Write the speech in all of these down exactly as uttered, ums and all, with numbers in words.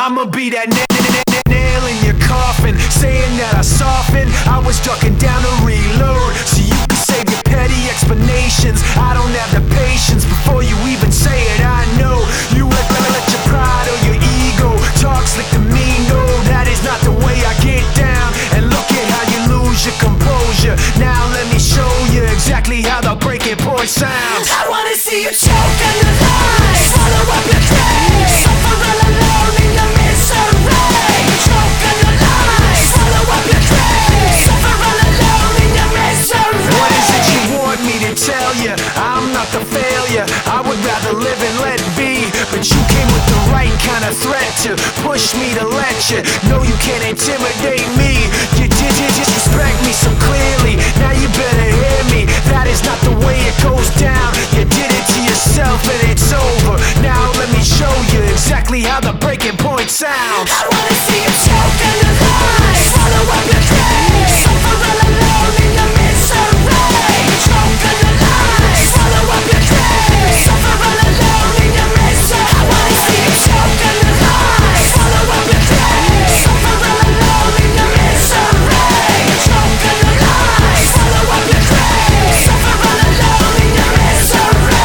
I'ma be that na- na- na- na- nail in your coffin, saying that I softened. I was ducking down to reload, so you can save your petty explanations. I don't have the patience before you even say it. I know you let, let your pride or your ego talk slick to me. No, that is not the way I get down. And look at how you lose your composure. Now let me show you exactly how the breaking point sounds. I wanna see you choke on your lies, swallow up your dreams, suffer all alone in your misery. Choke on your lies, swallow up your dreams, suffer all alone in your misery. What is it you want me to tell you? I'm not the failure, I would rather live and let be. But you came with the right kind of threat to push me to let you know you can't intimidate me. You did, did disrespect me so clearly, now you better hear me. That is not the way it goes down. You did it to yourself and it's over. Now let me show you exactly how the breaking point sounds. I wanna see you choke on your lies, swallow up your dreams, suffer all alone in your misery. Choke on your lies, swallow up your dreams, suffer all alone in your misery. I wanna see you choke on your lies, swallow up your dreams, suffer all alone in your misery. Choke on your lies, swallow up your dreams, suffer all alone in your misery.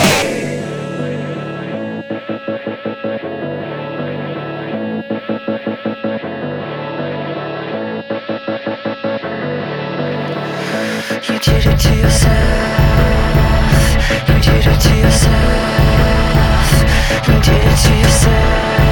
You did it to yourself. You did it to yourself. You did it to yourself.